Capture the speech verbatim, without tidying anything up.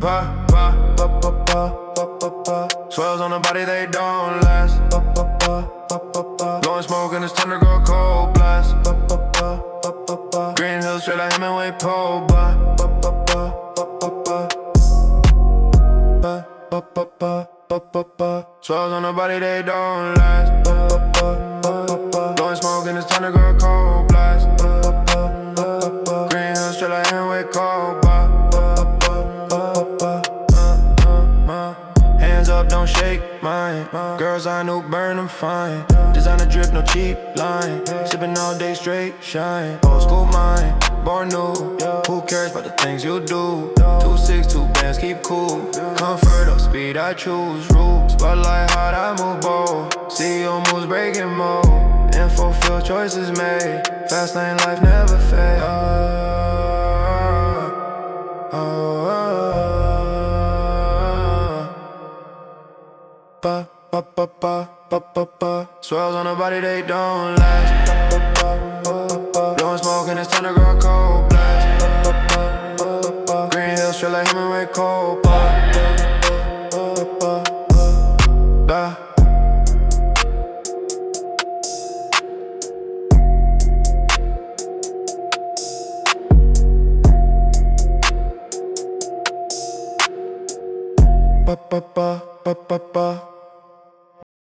pa, pa, pa, pa, pa, pa, pa, pa. Swells on the body, they don't last. Pa, pa, pa, pa, pa, pa. Blowing smoke and it's time to grow cold blast. Pa, pa, pa, pa, pa, pa. Green Hills straight like Hemingway pole. Pa, pa, pa, pa, pa, pa, pa. Pa, pa, pa, pa, pa, pa, pa. Swells on the body, they don't last. Pa, pa, pa, pa, pa, pa. Blowing smoke and it's time to grow cold blast. Pa, pa, pa, pa, pa, pa. Green Hills straight like Hemingway cold. Pa, pa, pa, pa, pa, pa. Uh, uh, uh. Hands up, don't shake mine. Girls I knew burn them fine. Designer drip, no cheap line. Sipping all day straight shine. Old school mind, born new. Who cares about the things you do? Two six, two bands, keep cool. Comfort or speed, I choose. Rule, spotlight hard, I move bold. See your moves breaking mold. Info field, choices made. Fast lane life never fade. Oh, oh, oh. Pa, pa, pa, pa, pa, pa, pa. Swells on the body, they don't last. Pa, pa, pa, pa, pa. Blowing smoke and it's time to grow cold blast. Pa, pa, pa, pa, pa. Green Hills straight like Hemingway cold. Pa, pa, pa, pa, pa, pa. Pa, pa, pa, pa, pa, pa.